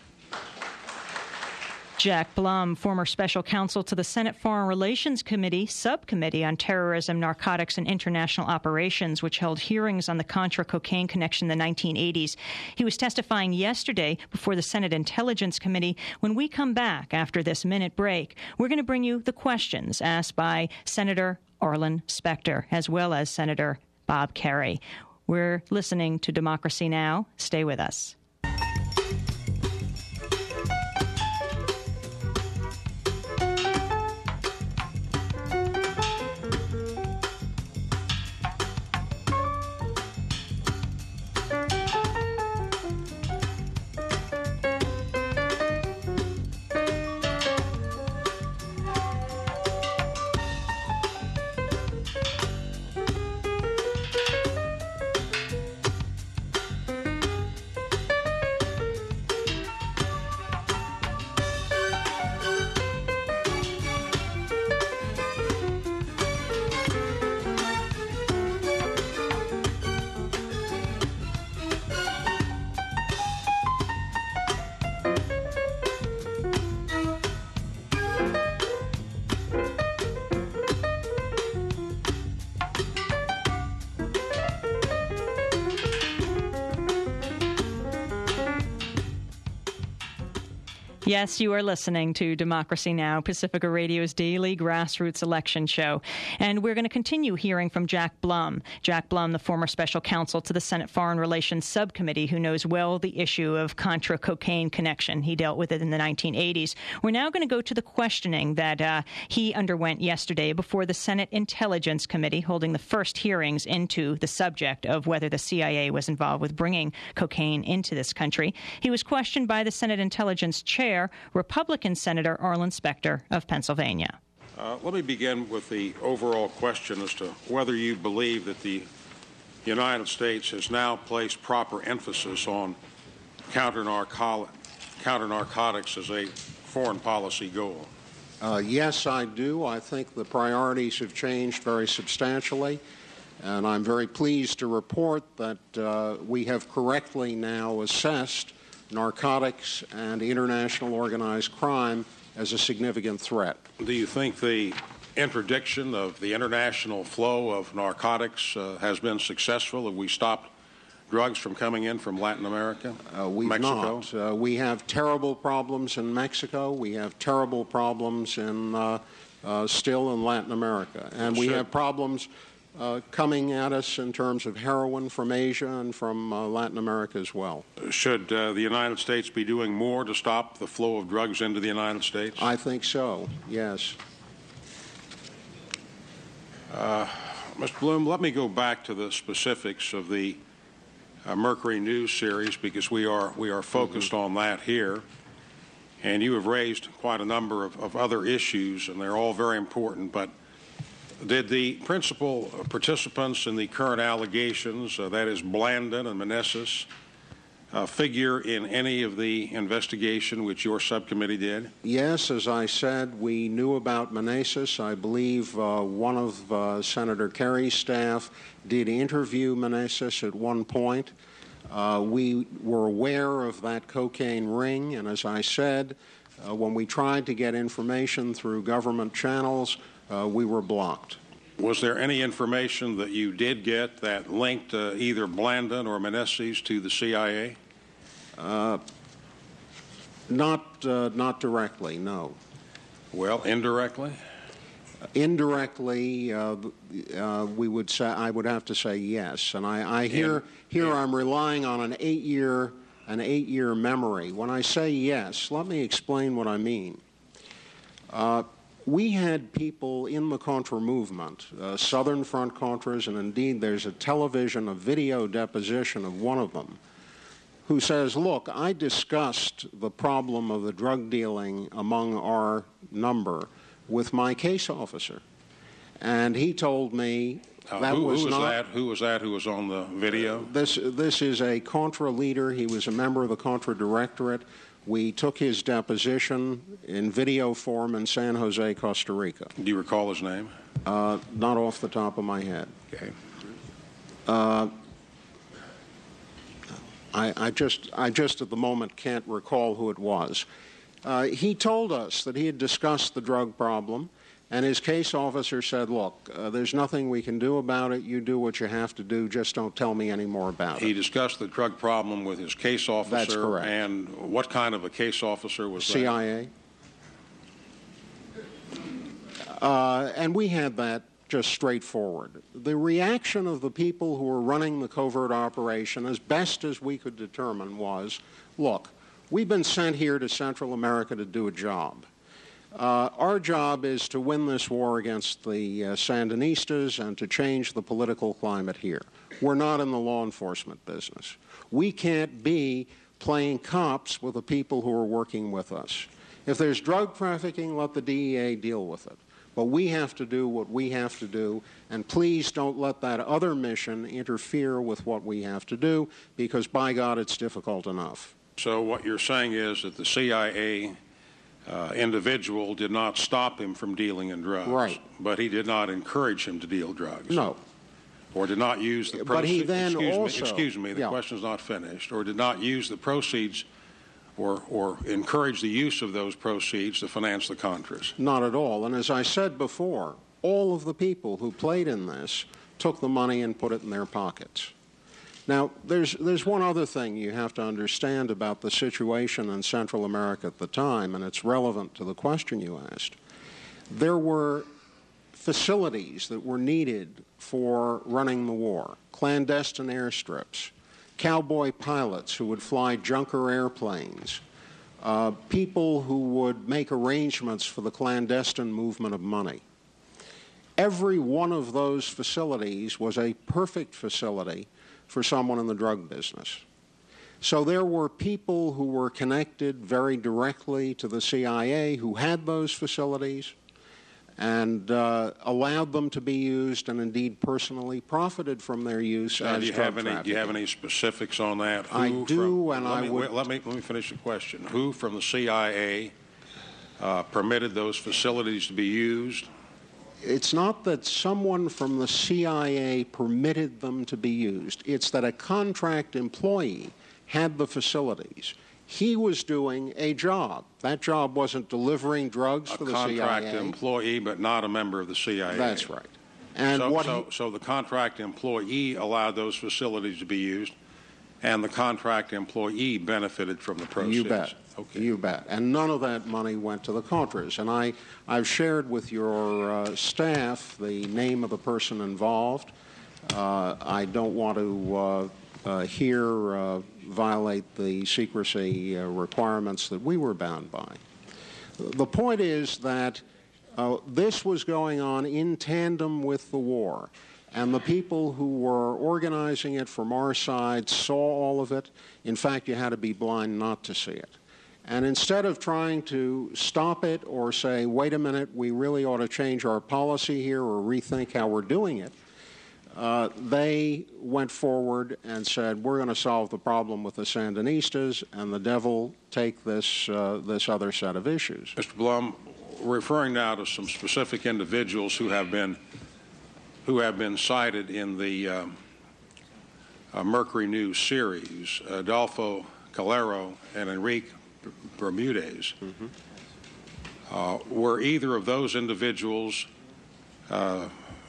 Jack Blum, former special counsel to the Senate Foreign Relations Committee Subcommittee on Terrorism, Narcotics, and International Operations, which held hearings on the Contra cocaine connection in the nineteen eighties. He was testifying yesterday before the Senate Intelligence Committee. When we come back after this minute break, we're going to bring you the questions asked by Senator Arlen Specter, as well as Senator Bob Kerrey. We're listening to Democracy Now! Stay with us. Yes, you are listening to Democracy Now!, Pacifica Radio's daily grassroots election show. And we're going to continue hearing from Jack Blum. Jack Blum, the former special counsel to the Senate Foreign Relations Subcommittee, who knows well the issue of Contra cocaine connection. He dealt with it in the nineteen eighties. We're now going to go to the questioning that uh, he underwent yesterday before the Senate Intelligence Committee, holding the first hearings into the subject of whether the C I A was involved with bringing cocaine into this country. He was questioned by the Senate Intelligence Chair, Republican Senator Arlen Specter of Pennsylvania. Uh, let me begin with the overall question as to whether you believe that the United States has now placed proper emphasis on counter-narco- counter-narcotics as a foreign policy goal. Uh, yes, I do. I think the priorities have changed very substantially. And I'm very pleased to report that uh, we have correctly now assessed narcotics and international organized crime as a significant threat. Do you think the interdiction of the international flow of narcotics uh, has been successful? Have we stopped drugs from coming in from Latin America? Uh, we've Mexico? not. Uh, we have terrible problems in Mexico. We have terrible problems in uh, uh, still in Latin America. And we Should- have problems uh, coming at us in terms of heroin from Asia and from uh, Latin America as well. Should uh, the United States be doing more to stop the flow of drugs into the United States? I think so, yes. Uh, Mister Blum, let me go back to the specifics of the uh, Mercury News series, because we are we are focused mm-hmm. on that here. And you have raised quite a number of, of other issues, and they're all very important. But did the principal participants in the current allegations, uh, that is Blandon and Meneses, uh, figure in any of the investigation which your subcommittee did? Yes, as I said, we knew about Meneses. I believe uh, one of uh, Senator Kerry's staff did interview Meneses at one point. Uh, we were aware of that cocaine ring, and as I said, uh, when we tried to get information through government channels, uh, we were blocked. Was there any information that you did get that linked uh, either Blandon or Meneses to the C I A? Uh, not, uh, not directly, no. Well, indirectly? Indirectly, uh, uh, we would say, I would have to say yes. And I, I hear, and, here and, I'm relying on an eight-year, an eight-year memory. When I say yes, let me explain what I mean. Uh, we had people in the Contra movement, uh, Southern Front Contras, and indeed there's a television, a video deposition of one of them, who says, look, I discussed the problem of the drug dealing among our number with my case officer, and he told me uh, that who, was who was not that? Who was that? Who was on the video? Uh, this this is a Contra leader. He was a member of the Contra Directorate. We took his deposition in video form in San Jose, Costa Rica. Do you recall his name? Uh, not off the top of my head. Okay. Uh, I, I just I just at the moment can't recall who it was. Uh, he told us that he had discussed the drug problem, and his case officer said, look, uh, there's nothing we can do about it. You do what you have to do. Just don't tell me any more about he it. He discussed the drug problem with his case officer. That's correct. And what kind of a case officer was C I A. that? C I A. Uh, and we had that just straightforward. The reaction of the people who were running the covert operation, as best as we could determine, was, look, we've been sent here to Central America to do a job. Uh, our job is to win this war against the uh, Sandinistas and to change the political climate here. We're not in the law enforcement business. We can't be playing cops with the people who are working with us. If there's drug trafficking, let the D E A deal with it. But we have to do what we have to do, and please don't let that other mission interfere with what we have to do, because, by God, it's difficult enough. So what you're saying is that the C I A uh, individual did not stop him from dealing in drugs. Right. But he did not encourage him to deal drugs. No. Or did not use the proceeds. But he then excuse also... Me, excuse me, the yeah. question's not finished. Or did not use the proceeds or, or encourage the use of those proceeds to finance the Contras. Not at all. And as I said before, all of the people who played in this took the money and put it in their pockets. Now, there's, there's one other thing you have to understand about the situation in Central America at the time, and it's relevant to the question you asked. There were facilities that were needed for running the war, clandestine airstrips, cowboy pilots who would fly Junker airplanes, uh, people who would make arrangements for the clandestine movement of money. Every one of those facilities was a perfect facility for someone in the drug business. So there were people who were connected very directly to the C I A who had those facilities and uh, allowed them to be used, and indeed personally profited from their use Now, as do you drug have any, trafficking. Do you have any specifics on that? Who I do, from, and let I me, would... wait, let me let me finish the question. Who from the C I A uh, permitted those facilities to be used? it's not that someone from the C I A permitted them to be used. It's that a contract employee had the facilities. He was doing a job. That job wasn't delivering drugs a for the C I A. A contract employee, but not a member of the C I A. That's right. And so, what so, he, so the contract employee allowed those facilities to be used, and the contract employee benefited from the proceeds. You bet. Okay. You bet. And none of that money went to the Contras. And I, I've shared with your uh, staff the name of the person involved. Uh, I don't want to uh, uh, here uh, violate the secrecy uh, requirements that we were bound by. The point is that uh, this was going on in tandem with the war. And the people who were organizing it from our side saw all of it. In fact, you had to be blind not to see it. And instead of trying to stop it or say, wait a minute, we really ought to change our policy here or rethink how we're doing it, uh, they went forward and said, we're going to solve the problem with the Sandinistas, and the devil take this, uh, this other set of issues. Mister Blum, referring now to some specific individuals who have been who have been cited in the um, uh, Mercury News series, Adolfo Calero and Enrique Bermudez. Mm-hmm. uh, were either of those individuals uh,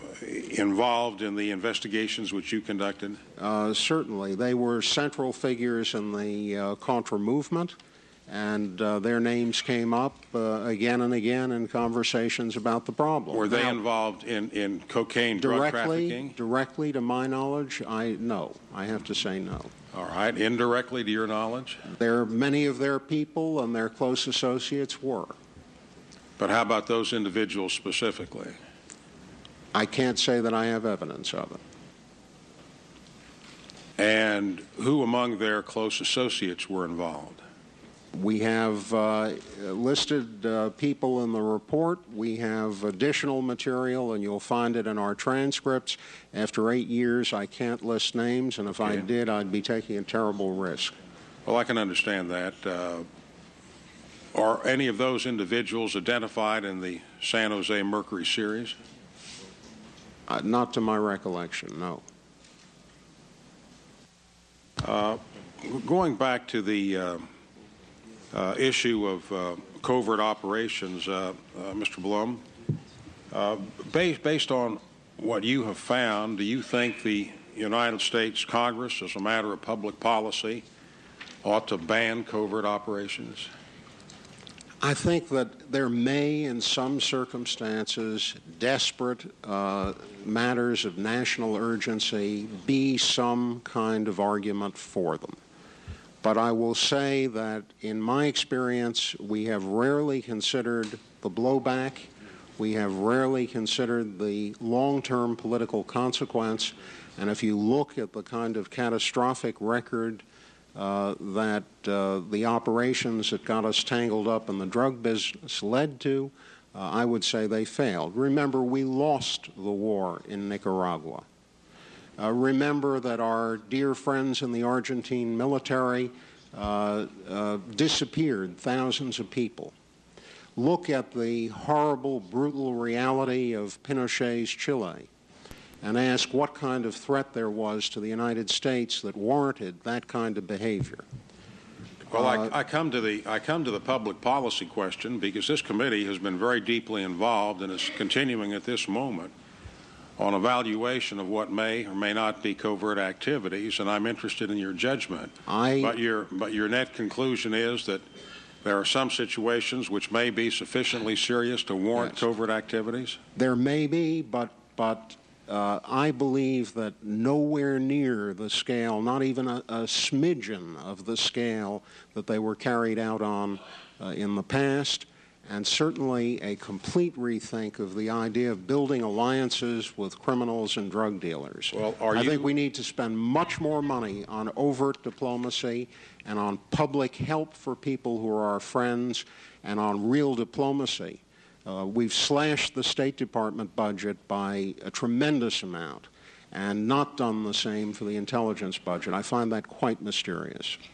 involved in the investigations which you conducted? Uh, certainly. They were central figures in the uh, Contra movement, and uh, their names came up uh, again and again in conversations about the problem. Were they now, involved in, in cocaine drug directly, trafficking? Directly, to my knowledge, I no. I have to say no. All right. Indirectly, to your knowledge? There, many of their people and their close associates were. But how about those individuals specifically? I can't say that I have evidence of it. And who among their close associates were involved? We have uh, listed uh, people in the report. We have additional material, and you'll find it in our transcripts. After eight years, I can't list names, and if okay. I did, I'd be taking a terrible risk. Well, I can understand that. Uh, are any of those individuals identified in the San Jose Mercury series? Uh, not to my recollection, no. Uh, going back to the uh, Uh, issue of uh, covert operations, uh, uh, Mister Blum, uh, based, based on what you have found, do you think the United States Congress, as a matter of public policy, ought to ban covert operations? I think that there may, in some circumstances, desperate uh, matters of national urgency, be some kind of argument for them. But I will say that, in my experience, we have rarely considered the blowback. We have rarely considered the long-term political consequence. And if you look at the kind of catastrophic record uh, that uh, the operations that got us tangled up in the drug business led to, uh, I would say they failed. Remember, we lost the war in Nicaragua. Uh, remember that our dear friends in the Argentine military uh, uh, disappeared thousands of people. Look at the horrible, brutal reality of Pinochet's Chile and ask what kind of threat there was to the United States that warranted that kind of behavior. Well, uh, I, I come to the I come to the public policy question because this committee has been very deeply involved and is continuing at this moment on evaluation of what may or may not be covert activities, and I'm interested in your judgment. I, but your but your net conclusion is that there are some situations which may be sufficiently serious to warrant yes. covert activities? There may be, but but uh, I believe that nowhere near the scale, not even a, a smidgen of the scale that they were carried out on uh, in the past, and certainly a complete rethink of the idea of building alliances with criminals and drug dealers. Well, are I you... think we need to spend much more money on overt diplomacy and on public help for people who are our friends and on real diplomacy. Uh, we've slashed the State Department budget by a tremendous amount and not done the same for the intelligence budget. I find that quite mysterious.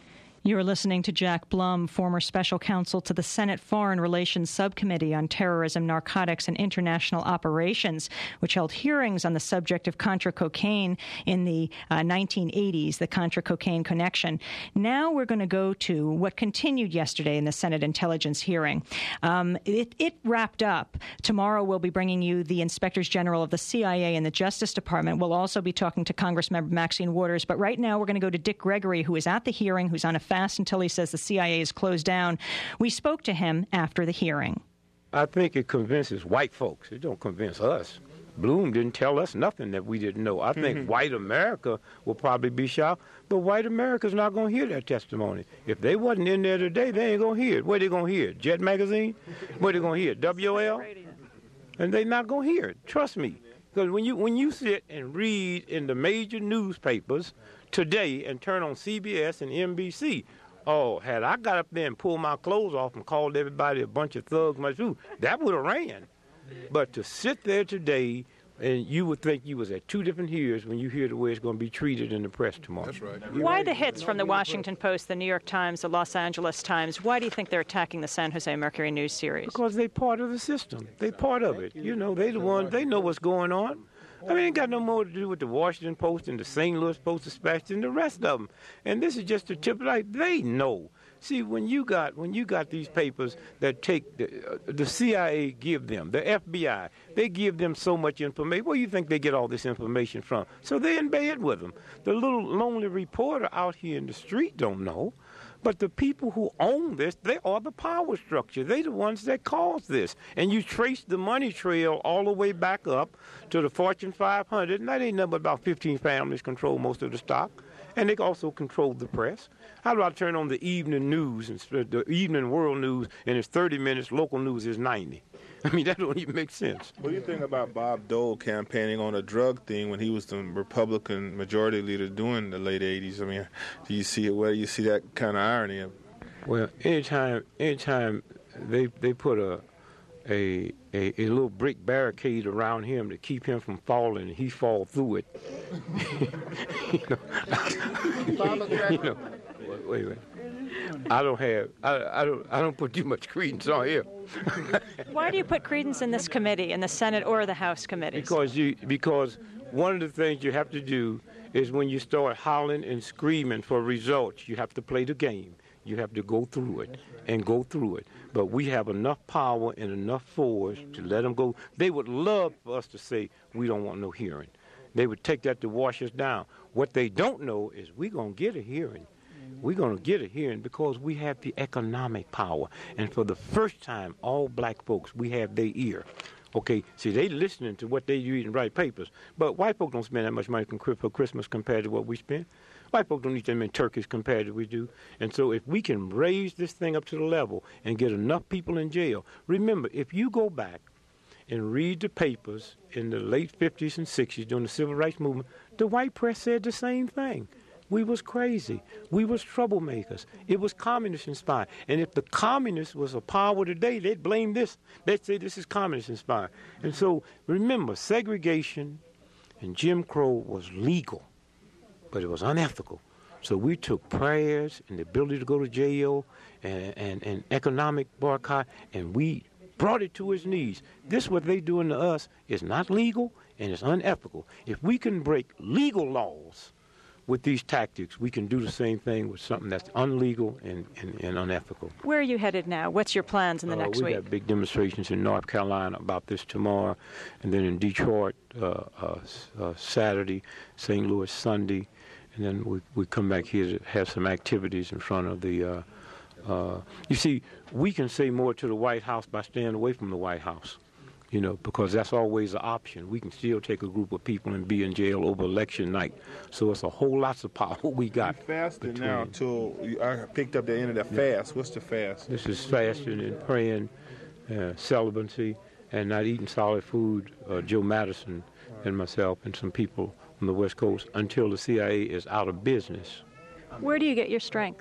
You're listening to Jack Blum, former special counsel to the Senate Foreign Relations Subcommittee on Terrorism, Narcotics, and International Operations, which held hearings on the subject of Contra cocaine in the uh, nineteen eighties, the Contra cocaine connection. Now we're going to go to what continued yesterday in the Senate Intelligence hearing. Um, it, it wrapped up. Tomorrow we'll be bringing you the Inspectors General of the C I A and the Justice Department. We'll also be talking to Congressmember Maxine Waters. But right now we're going to go to Dick Gregory, who is at the hearing, who's on a fast until he says the C I A is closed down. We spoke to him after the hearing. I think it convinces white folks. It don't convince us. Bloom didn't tell us nothing that we didn't know. I think mm-hmm. white America will probably be shocked, but white America's not going to hear that testimony. If they wasn't in there today, they ain't going to hear it. Where they going to hear it? Jet Magazine? Where they going to hear it? W O L? And they not going to hear it. Trust me. Because when you, when you sit and read in the major newspapers today and turn on C B S and N B C, oh, had I got up there and pulled my clothes off and called everybody a bunch of thugs, much food, that would have ran. But to sit there today, and you would think you was at two different hearings when you hear the way it's going to be treated in the press tomorrow. That's right. Why the hits from the Washington Post, the New York Times, the Los Angeles Times? Why do you think they're attacking the San Jose Mercury News series? Because they part of the system. They part of it. You know, they the ones, they know what's going on. I mean, it ain't got no more to do with the Washington Post and the Saint Louis Post-Dispatch than the rest of them. And this is just a tip. Like, they know. See, when you got when you got these papers that take the, uh, the C I A give them, the F B I, they give them so much information. Where do you think they get all this information from? So they're in bed with them. The little lonely reporter out here in the street don't know. But the people who own this, they are the power structure. They're the ones that caused this. And you trace the money trail all the way back up to the Fortune five hundred, and that ain't nothing but about fifteen families control most of the stock. And they also control the press. How do I turn on the evening news, and the evening world news, and it's thirty minutes, local news is ninety? I mean, that don't even make sense. What do you think about Bob Dole campaigning on a drug thing when he was the Republican majority leader during the late eighties? I mean, do you see it? Where do you see that kind of irony? Well, anytime, anytime they they put a a a, a little brick barricade around him to keep him from falling, and he fall through it. you know, you know, wait, wait. I don't have. I, I don't. I don't put too much credence on him. Why do you put credence in this committee, in the Senate or the House committees? Because you. Because one of the things you have to do is when you start howling and screaming for results, you have to play the game. You have to go through it and go through it. But we have enough power and enough force to let them go. They would love for us to say we don't want no hearing. They would take that to wash us down. What they don't know is we're going to get a hearing. We're going to get a hearing because we have the economic power. And for the first time, all black folks, we have their ear. Okay, see, they listening to what they read and write papers. But white folks don't spend that much money for Christmas compared to what we spend. White folks don't eat them in turkeys compared to what we do. And so if we can raise this thing up to the level and get enough people in jail, remember, if you go back and read the papers in the late fifties and sixties during the Civil Rights Movement, the white press said the same thing. We was crazy. We was troublemakers. It was communist-inspired. And if the communists was a power today, they'd blame this. They'd say this is communist-inspired. And so remember, segregation and Jim Crow was legal, but it was unethical. So we took prayers and the ability to go to jail and, and, and economic boycott, and we brought it to its knees. This, what they doing to us, is not legal and it's unethical. If we can break legal laws with these tactics, we can do the same thing with something that's unlegal and, and, and unethical. Where are you headed now? What's your plans in the uh, next we week? We got big demonstrations in North Carolina about this tomorrow, and then in Detroit uh, uh, uh, Saturday, Saint Louis Sunday, and then we, we come back here to have some activities in front of the... Uh, uh, you see, we can say more to the White House by staying away from the White House. You know, because that's always an option. We can still take a group of people and be in jail over election night. So it's a whole lot of power we got. You fasted now till I picked up the end of that fast. What's the fast? This is fasting and praying, uh, celibacy, and not eating solid food. Uh, Joe Madison and myself and some people on the West Coast until the C I A is out of business. Where do you get your strength?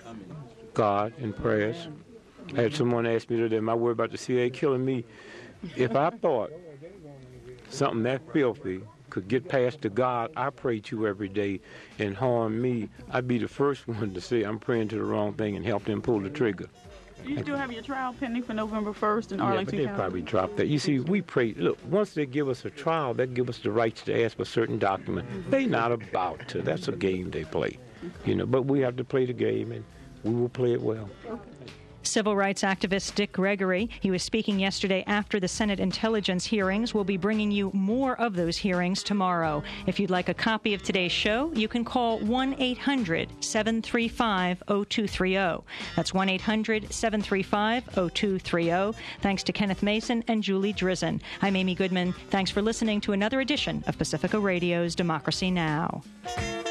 God and prayers. I had someone ask me today, am I worried about the C I A killing me? If I thought something that filthy could get past the God I pray to every day and harm me, I'd be the first one to say I'm praying to the wrong thing and help them pull the trigger. You still have your trial pending for November first in Arlington Yeah, but County? they probably dropped that. You see, we pray. Look, once they give us a trial, they give us the rights to ask for certain documents. They not about to. That's a game they play, you know. But we have to play the game, and we will play it well. Civil rights activist Dick Gregory. He was speaking yesterday after the Senate intelligence hearings. We'll be bringing you more of those hearings tomorrow. If you'd like a copy of today's show, you can call one eight hundred seven three five oh two three oh. That's one eight hundred seven three five oh two three oh. Thanks to Kenneth Mason and Julie Drizzen. I'm Amy Goodman. Thanks for listening to another edition of Pacifica Radio's Democracy Now!